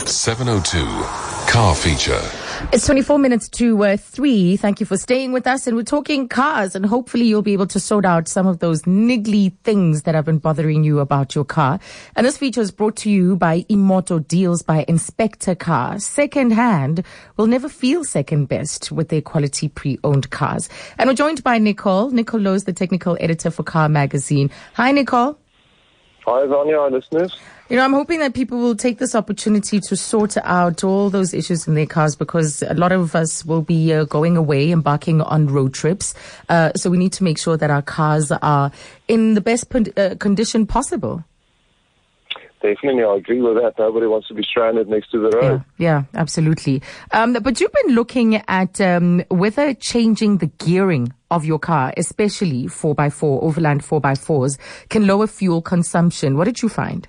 702 Car Feature. It's 24 minutes to 3. Thank you for staying with us. And we're talking cars, and hopefully you'll be able to sort out some of those niggly things that have been bothering you about your car. And this feature is brought to you by Imoto Deals by Inspector Car. Second hand will never feel second best with their quality pre-owned cars. And we're joined by Nicole. Nicole Lowe's the technical editor for Car Magazine. Hi, Nicole. Hi, Vanya, our listeners. I'm hoping that people will take this opportunity to sort out all those issues in their cars, because a lot of us will be going away, embarking on road trips. So we need to make sure that our cars are in the best condition possible. Definitely, I agree with that. Nobody wants to be stranded next to the road. Yeah, absolutely. But you've been looking at whether changing the gearing of your car, especially 4x4, overland 4x4s, can lower fuel consumption. What did you find?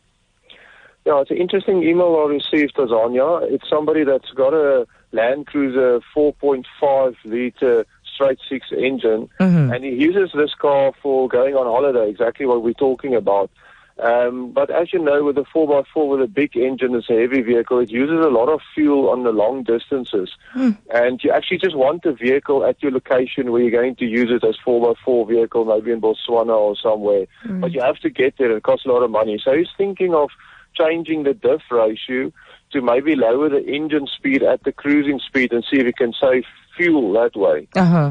Yeah, it's an interesting email I received, Azania. It's somebody that's got a Land Cruiser 4.5 litre straight six engine, and he uses this car for going on holiday, exactly what we're talking about. But as you know, with a 4x4 with a big engine, it's a heavy vehicle, it uses a lot of fuel on the long distances. And you actually just want the vehicle at your location where you're going to use it as 4x4 vehicle, maybe in Botswana or somewhere. But you have to get there. It costs a lot of money. So he's thinking of changing the diff ratio to maybe lower the engine speed at the cruising speed and see if he can save fuel that way.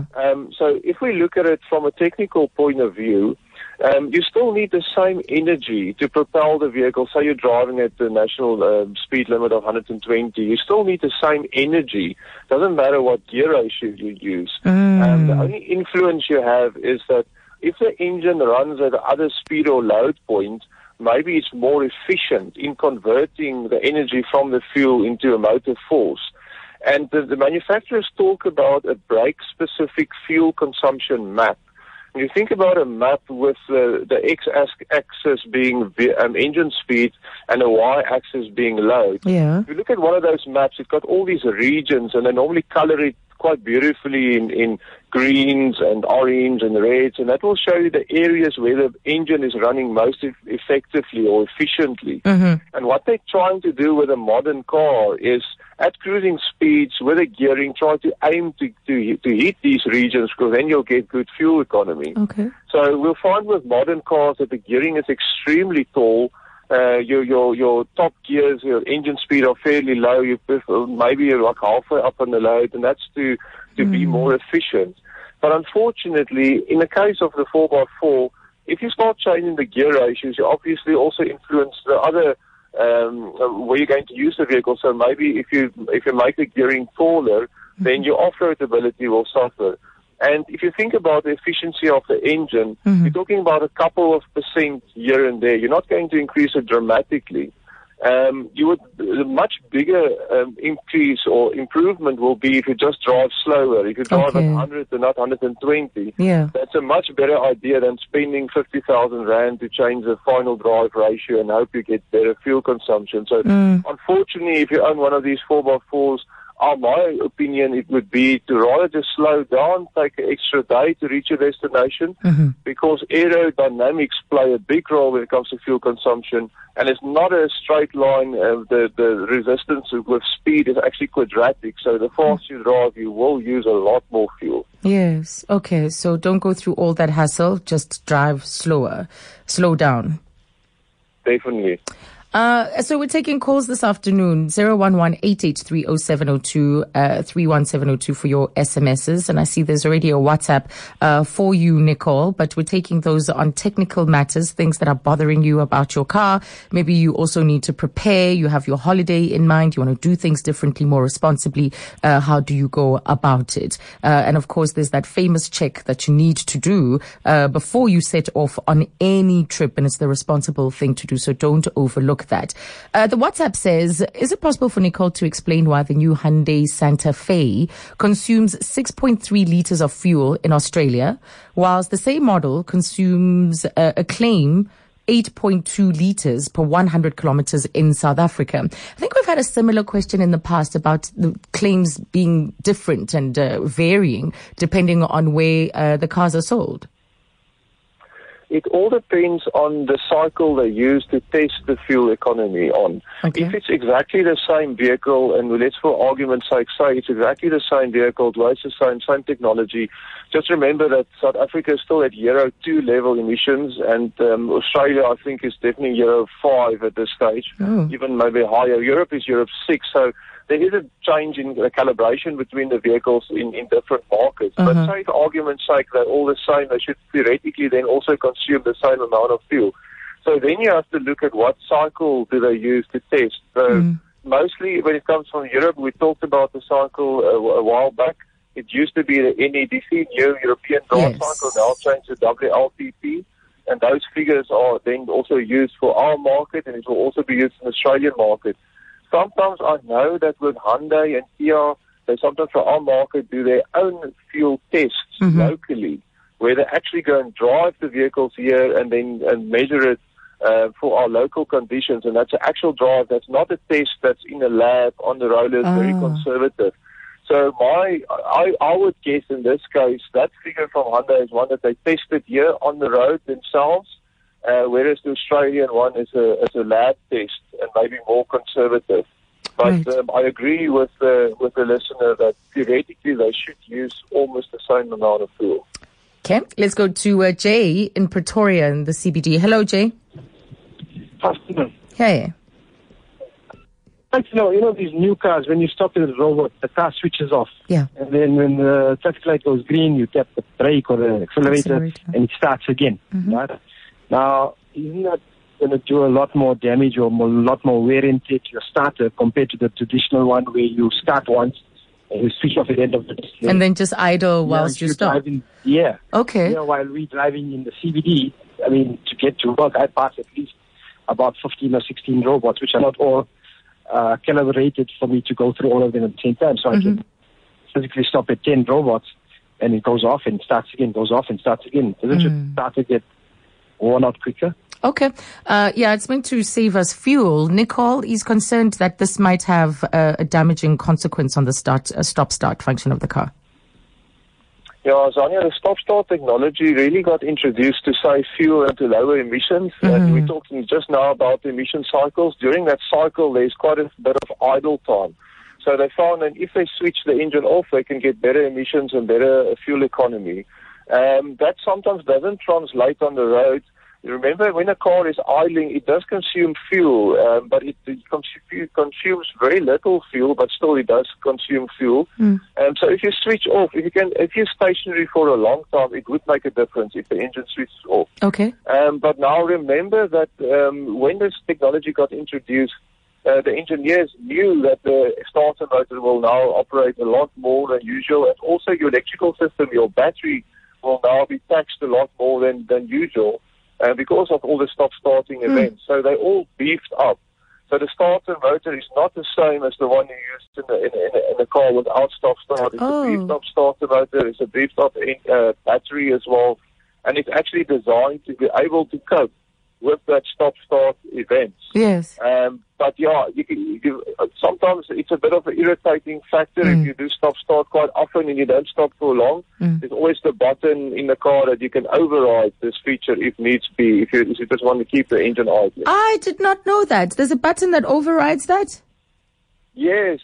So if we look at it from a technical point of view, you still need the same energy to propel the vehicle. Say you're driving at the national speed limit of 120. You still need the same energy. Doesn't matter what gear ratio you use. The only influence you have is that if the engine runs at other speed or load point, maybe it's more efficient in converting the energy from the fuel into a motive force. And the manufacturers talk about a brake-specific fuel consumption map. When you think about a map with the x-axis being engine speed and the y-axis being load, if you look at one of those maps, it's got all these regions, and they normally color it quite beautifully in greens and orange and reds, and that will show you the areas where the engine is running most effectively or efficiently. And what they're trying to do with a modern car is, at cruising speeds with a gearing, try to aim to hit these regions, because then you'll get good fuel economy. So we'll find with modern cars that the gearing is extremely tall. Your top gears, your engine speed are fairly low. Maybe you're like halfway up on the load, and that's to be more efficient. But unfortunately, in the case of the 4x4, if you start changing the gear ratios, you obviously also influence the other where you're going to use the vehicle. So maybe if you make the gearing taller, then your off-road ability will suffer. And if you think about the efficiency of the engine, you're talking about a couple of percent here and there. You're not going to increase it dramatically. The much bigger increase or improvement will be if you just drive slower. If you drive at 100 and not 120, that's a much better idea than spending 50,000 Rand to change the final drive ratio and hope you get better fuel consumption. So unfortunately, if you own one of these 4x4s, my opinion, it would be to rather just slow down, take an extra day to reach your destination, because aerodynamics play a big role when it comes to fuel consumption, and it's not a straight line. The resistance with speed is actually quadratic, so the faster you drive, you will use a lot more fuel. Yes, okay, so don't go through all that hassle, just drive slower, slow down. Definitely. So we're taking calls this afternoon, 011-883-0702, 31702 for your SMSs. And I see there's already a WhatsApp for you, Nicole, but we're taking those on technical matters, things that are bothering you about your car. Maybe you also need to prepare. You have your holiday in mind. You want to do things differently, more responsibly. How do you go about it? And of course, there's that famous check that you need to do before you set off on any trip, and it's the responsible thing to do. So don't overlook that. The WhatsApp says, is it possible for Nicole to explain why the new Hyundai Santa Fe consumes 6.3 litres of fuel in Australia, whilst the same model consumes a claim 8.2 litres per 100 kilometers in South Africa? I think we've had a similar question in the past about the claims being different and varying depending on where the cars are sold. it all depends on the cycle they use to test the fuel economy on. Okay. If it's exactly the same vehicle, and let's for argument's sake say it's exactly the same vehicle, twice the same technology, just remember that South Africa is still at Euro 2 level emissions, and Australia, I think, is definitely Euro 5 at this stage, even maybe higher. Europe is Euro 6, so there is a change in the calibration between the vehicles in different markets. But say, for argument's sake, they're all the same. They should theoretically then also consume the same amount of fuel. So then you have to look at what cycle do they use to test. So mostly when it comes from Europe, we talked about the cycle a while back. It used to be the NEDC, New European Drive Cycle, now changed to WLTP. And those figures are then also used for our market, and it will also be used in the Australian market. Sometimes I know that with Hyundai and Kia, they sometimes for our market do their own fuel tests locally, where they actually go and drive the vehicles here and then measure it for our local conditions. And that's an actual drive. That's not a test that's in a lab on the rollers, very conservative. So I would guess in this case, that figure from Hyundai is one that they tested here on the road themselves. Whereas the Australian one is a lab test and maybe more conservative. But I agree with the listener that theoretically they should use almost the same amount of fuel. Okay, let's go to Jay in Pretoria in the CBD. Hello, Jay. Afternoon. Hey. You know these new cars, when you stop at the robot, the car switches off. Yeah. And then when the traffic light goes green, you tap the brake or the accelerator. And it starts again. Right? Now, isn't that going to do a lot more damage or a lot more wear and tear to your starter compared to the traditional one where you start once and you switch off at the end of the day? And then just idle whilst you stop? Okay. While we're driving in the CBD, I mean, to get to work, I pass at least about 15 or 16 robots, which are not all calibrated for me to go through all of them at the same time. So I can physically stop at 10 robots and it goes off and starts again, goes off and starts again. Doesn't your starter get worn out quicker? Okay. It's meant to save us fuel. Nicole is concerned that this might have a damaging consequence on the stop-start function of the car. Yeah, Zania, the stop-start technology really got introduced to save fuel and to lower emissions. And we're talking just now about the emission cycles. During that cycle, there's quite a bit of idle time. So they found that if they switch the engine off, they can get better emissions and better fuel economy. That sometimes doesn't translate on the road. Remember, when a car is idling, it does consume fuel, but it consumes very little fuel, but still it does consume fuel. So if you switch off, if you're stationary for a long time, it would make a difference if the engine switches off. Okay. But now remember that when this technology got introduced, the engineers knew that the starter motor will now operate a lot more than usual, and also your electrical system, your battery, will now be taxed a lot more than usual. Because of all the stop-starting events. So they all beefed up. So the starter motor is not the same as the one you used in a car without stop-start. It's a beefed-up starter motor. It's a beefed-up battery as well. And it's actually designed to be able to cope with that stop-start event. Yes. But yeah, sometimes it's a bit of an irritating factor if you do stop-start quite often and you don't stop for long. There's always the button in the car that you can override this feature if needs be, if you just want to keep the engine idling. I did not know that. There's a button that overrides that? Yes.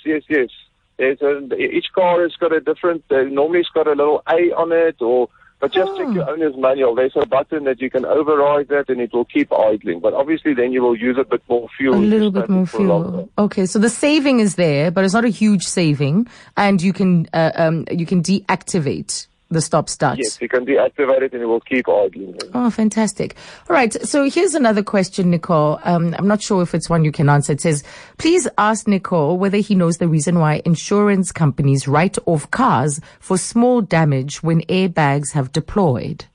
Each car has got a different, normally it's got a little A on it, but just check your owner's manual. There's a button that you can override that and it will keep idling. But obviously then you will use a bit more fuel. A little bit more fuel. Okay, so the saving is there, but it's not a huge saving. And you can deactivate the stop-start. Yes, you can deactivate it and it will keep idling. Oh, fantastic. All right, so here's another question, Nicole. I'm not sure if it's one you can answer. It says, please ask Nicole whether he knows the reason why insurance companies write off cars for small damage when airbags have deployed.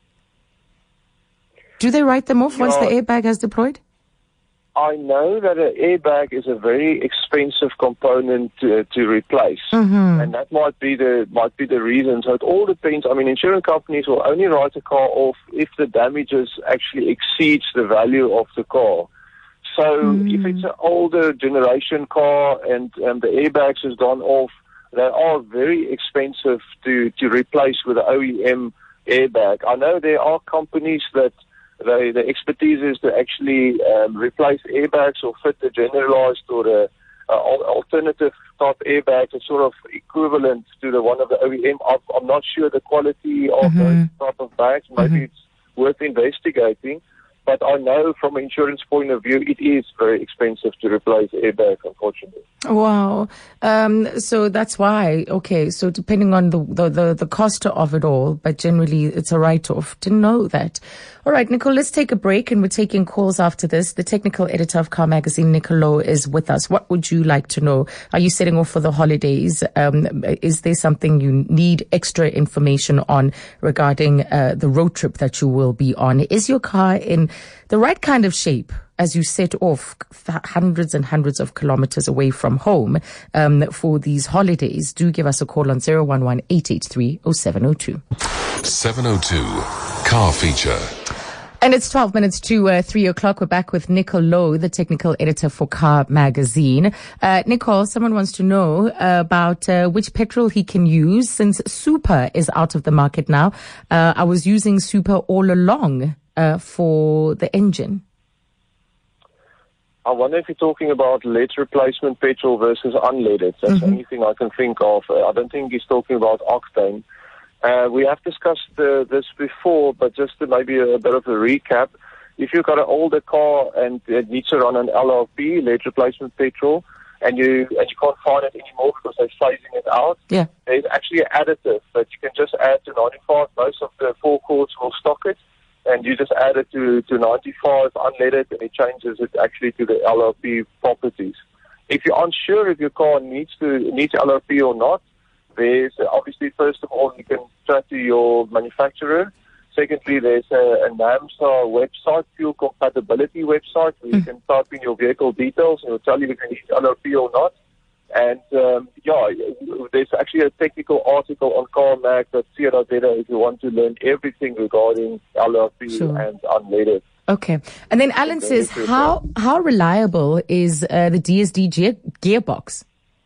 Do they write them off once the airbag has deployed? I know that an airbag is a very expensive component to replace, and that might be the reason. So it all depends. I mean, insurance companies will only write a car off if the damages actually exceeds the value of the car. So if it's an older generation car and the airbags has gone off, they are very expensive to replace with an OEM airbag. I know there are companies that the expertise is to actually replace airbags or fit a generalized or a alternative type airbag that's sort of equivalent to the one of the OEM. I'm not sure the quality of those type of bags. Maybe it's worth investigating. But I know from an insurance point of view, it is very expensive to replace airbags, unfortunately. Wow. So that's why. Okay. So depending on the cost of it all, but generally it's a write-off. Didn't know that. All right, Nicole, let's take a break and we're taking calls after this. The technical editor of Car Magazine, Nicole Lowe, is with us. What would you like to know? Are you setting off for the holidays? Is there something you need extra information on regarding the road trip that you will be on? Is your car in the right kind of shape as you set off hundreds and hundreds of kilometers away from home for these holidays? Do give us a call on 011-883-0702. 702 Car Feature. And it's 12 minutes to 3 o'clock. We're back with Nicole Lowe, the technical editor for Car Magazine. Nicole, someone wants to know about which petrol he can use since Super is out of the market now. I was using Super all along for the engine. I wonder if you're talking about lead replacement petrol versus unleaded. That's the only thing I can think of. I don't think he's talking about octane. We have discussed this before, but just to maybe a bit of a recap. If you've got an older car and it needs to run an LRP, lead replacement petrol, and you can't find it anymore because they're phasing it out, there's actually an additive that you can just add to 95. Most of the forecourts will stock it, and you just add it to 95 unleaded, and it changes it actually to the LRP properties. If you're unsure if your car needs LRP or not, there's obviously, first of all, you can chat to your manufacturer. Secondly, there's a NAMSA website, fuel compatibility website, where you can type in your vehicle details and it'll tell you if you need LRP or not. And there's actually a technical article on carmag.co.za if you want to learn everything regarding LRP and unleaded. Okay. And then Alan says, how reliable is the DSG gearbox?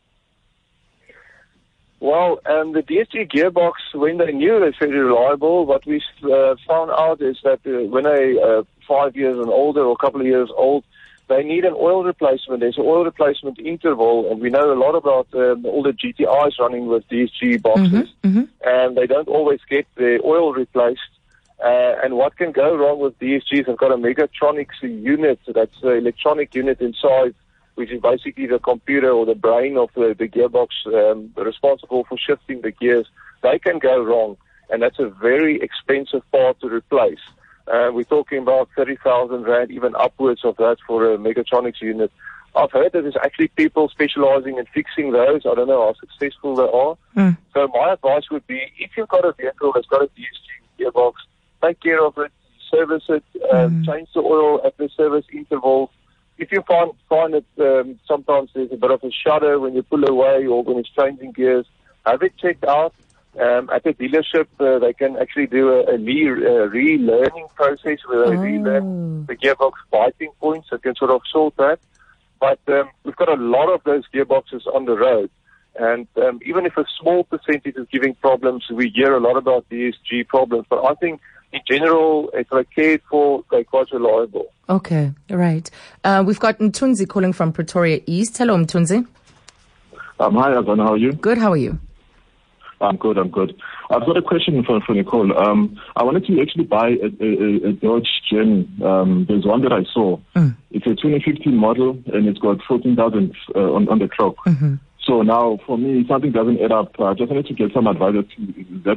Well, the DSG gearbox, when they knew it's very reliable, what we found out is that when they're 5 years and older or a couple of years old, they need an oil replacement. There's an oil replacement interval, and we know a lot about all the GTIs running with DSG boxes, and they don't always get the oil replaced. And what can go wrong with DSGs? They've got a Megatronics unit, that's an electronic unit inside, which is basically the computer or the brain of the gearbox responsible for shifting the gears. They can go wrong, and that's a very expensive part to replace. We're talking about 30,000 Rand, even upwards of that for a Megatronics unit. I've heard that there's actually people specializing in fixing those. I don't know how successful they are. So my advice would be, if you've got a vehicle that's got a DSG gearbox, take care of it, service it, change the oil at the service interval. If you find that sometimes there's a bit of a shudder when you pull away or when it's changing gears, have it checked out. At the dealership, they can actually do a relearning process where they relearn the gearbox biting points. That can sort of sort that. But we've got a lot of those gearboxes on the road. And even if a small percentage is giving problems, we hear a lot about DSG problems. But I think in general, if they're cared for, they're quite reliable. Okay, right. We've got Mtunzi calling from Pretoria East. Hello, Mtunzi. Hi, Azan. How are you? Good. How are you? I'm good. I've got a question for Nicole. I wanted to actually buy a Dodge Journey. There's one that I saw. It's a 2015 model, and it's got 14,000 on the clock. So now, for me, something doesn't add up. I just wanted to get some advice as to that.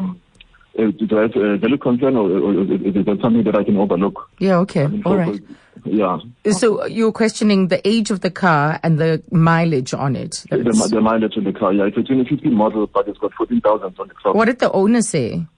Do I have a valid concern, or is that something that I can overlook? Yeah, okay. All right. Yeah. So you're questioning the age of the car and the mileage on it? The mileage on the car, yeah. It's a 2015 model, but it's got 14,000 on the clock. What did the owner say?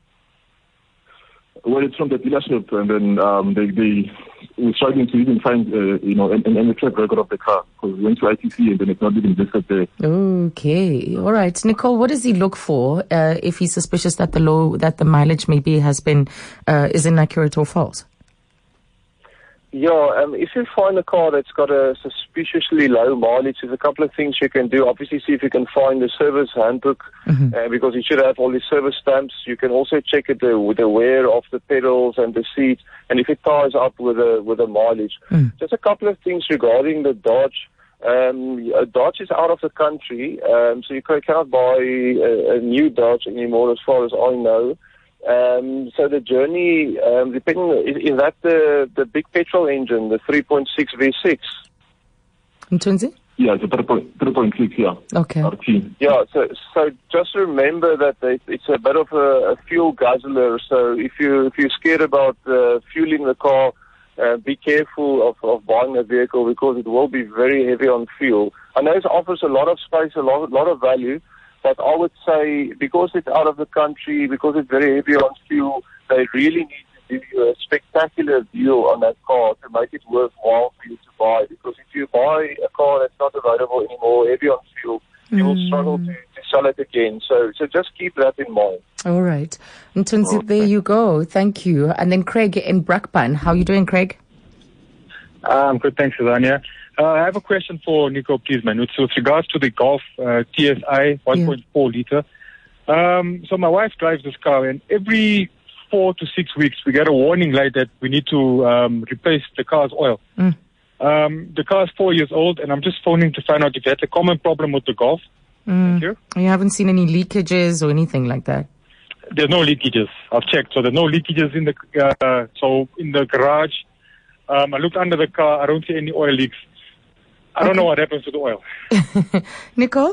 Well, it's from the dealership, and then they were struggling to even find, any track record of the car, because we went to ITC and then it's not even listed there. Okay, all right, Nicole. What does he look for if he's suspicious that the mileage maybe has been is inaccurate or false? Yeah, if you find a car that's got a suspiciously low mileage, there's a couple of things you can do. Obviously, see if you can find the service handbook, because it should have all the service stamps. You can also check it with the wear of the pedals and the seats, and if it ties up with the mileage. Just a couple of things regarding the Dodge. Dodge is out of the country, so you cannot buy a new Dodge anymore, as far as I know. So the journey, depending, is that the big petrol engine, the 3.6 V6? Mthunzi? Yeah, it's a 3.6, yeah. Okay. RT. Yeah, so just remember that it's a bit of a fuel guzzler. So if you're scared about fueling the car, be careful of buying a vehicle, because it will be very heavy on fuel. I know it offers a lot of space, a lot of value. But I would say, because it's out of the country, because it's very heavy on fuel, they really need to give you a spectacular deal on that car to make it worthwhile for you to buy. Because if you buy a car that's not available anymore, heavy on fuel, you will struggle to sell it again. So just keep that in mind. All right. Mthunzi, there you go. Thank you. And then Craig in Brakpan. How are you doing, Craig? Good, thanks, Azania. I have a question for Nico, please, man. It's with regards to the Golf TSI 1.4 liter. So my wife drives this car, and every 4 to 6 weeks we get a warning light that we need to replace the car's oil. The car is 4 years old, and I'm just phoning to find out if that's a common problem with the Golf. Thank you. You haven't seen any leakages or anything like that? There's no leakages. I've checked, so there's no leakages in the garage. I looked under the car. I don't see any oil leaks. I don't know what happens to the oil. Nicole?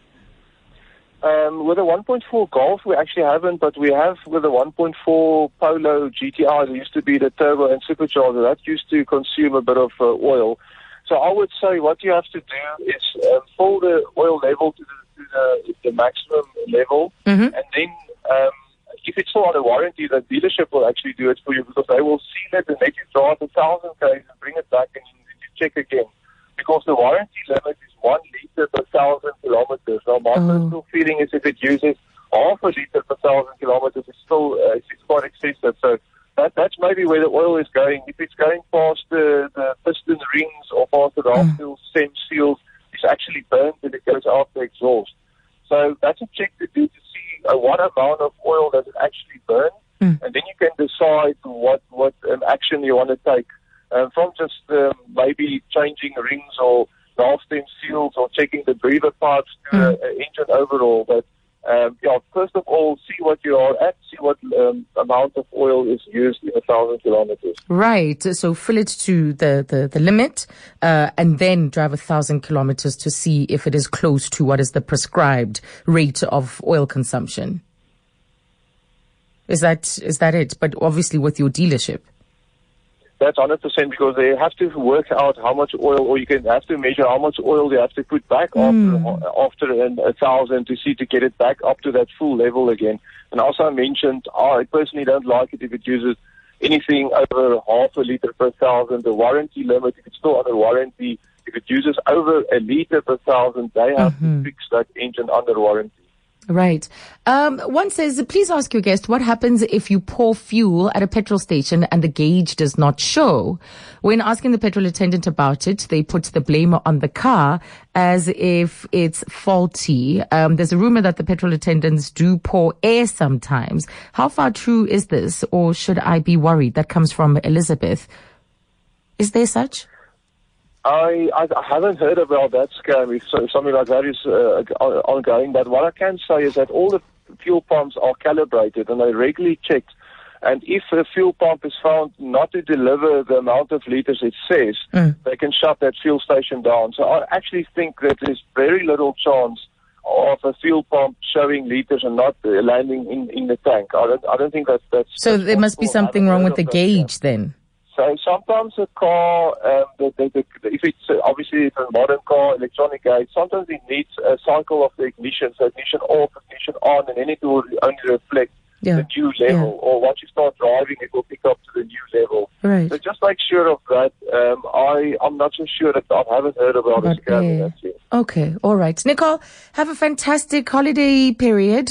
With a 1.4 Golf, we actually haven't, but we have with a 1.4 Polo GTI. There used to be the turbo and supercharger. That used to consume a bit of oil. So I would say what you have to do is fill the oil level to the maximum level, and then if it's still under warranty, the dealership will actually do it for you, because they will seal it and let you drive 1,000 km and bring it back and you check again. Because the warranty limit is 1 liter per 1,000 kilometers. Now, my personal feeling is if it uses half a liter per 1,000 kilometers, it's still it's quite excessive. So that's maybe where the oil is going. If it's going past the piston rings or past the valve stem seals, it's actually burnt and it goes out the exhaust. So that's a check to do to see what amount of oil does it actually burn, and then you can decide what action you want to take. From just maybe changing rings or valve stem seals or checking the breather pipes to the engine overall. But first of all, see what you are at, see what amount of oil is used in 1,000 kilometers. Right. So fill it to the limit, and then drive 1,000 kilometers to see if it is close to what is the prescribed rate of oil consumption. Is that it? But obviously with your dealership. That's 100%, because they have to work out how much oil, or you can have to measure how much oil they have to put back after 1,000 to get it back up to that full level again. And also I mentioned, I personally don't like it if it uses anything over half a liter per 1,000. The warranty limit, if it's still under warranty, if it uses over a liter per 1,000, they have to fix that engine under warranty. Right. One says, please ask your guest what happens if you pour fuel at a petrol station and the gauge does not show. When asking the petrol attendant about it, they put the blame on the car as if it's faulty. There's a rumor that the petrol attendants do pour air sometimes. How far true is this, or should I be worried? That comes from Elizabeth. Is there such? I haven't heard about that scam, if something like that is ongoing, but what I can say is that all the fuel pumps are calibrated and they're regularly checked, and if a fuel pump is found not to deliver the amount of liters it says, they can shut that fuel station down. So I actually think that there's very little chance of a fuel pump showing liters and not landing in the tank. I don't think that's so there must be something wrong with the gauge then. So sometimes a car, if it's obviously it's a modern car, electronic gauge, sometimes it needs a cycle of the ignition, so ignition off, ignition on, and then it will only reflect the new level. Or once you start driving, it will pick up to the new level. Right. So just make sure of that. I'm not so sure that I haven't heard about a scam. That's it. Okay, all right. Nicole, have a fantastic holiday period.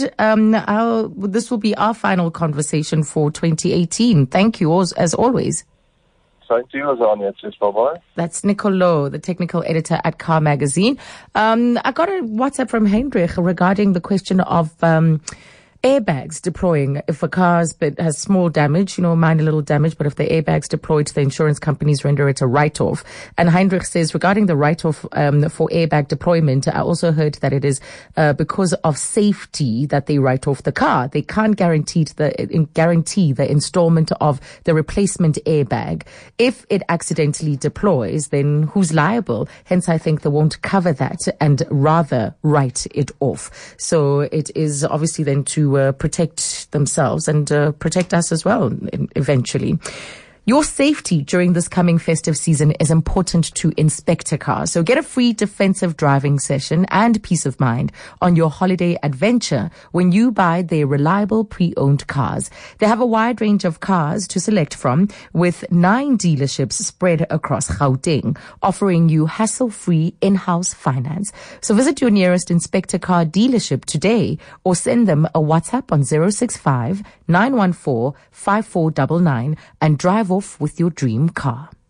This will be our final conversation for 2018. Thank you, as always. Same to you, Azania. Cheers, bye-bye. That's Nicolo, the technical editor at Car Magazine. I got a WhatsApp from Heinrich regarding the question of airbags deploying. If a car has small damage, minor little damage, but if the airbags deployed, the insurance companies render it a write-off. And Heinrich says, regarding the write-off for airbag deployment, I also heard that it is because of safety that they write off the car. They can't guarantee the installment of the replacement airbag. If it accidentally deploys, then who's liable? Hence, I think they won't cover that and rather write it off. So it is obviously then to protect themselves and protect us as well eventually. Your safety during this coming festive season is important to Inspector Car. So get a free defensive driving session and peace of mind on your holiday adventure when you buy their reliable pre-owned cars. They have a wide range of cars to select from with 9 dealerships spread across Gauteng, offering you hassle-free in-house finance. So visit your nearest Inspector Car dealership today or send them a WhatsApp on 065 914 5499 and drive off with your dream car.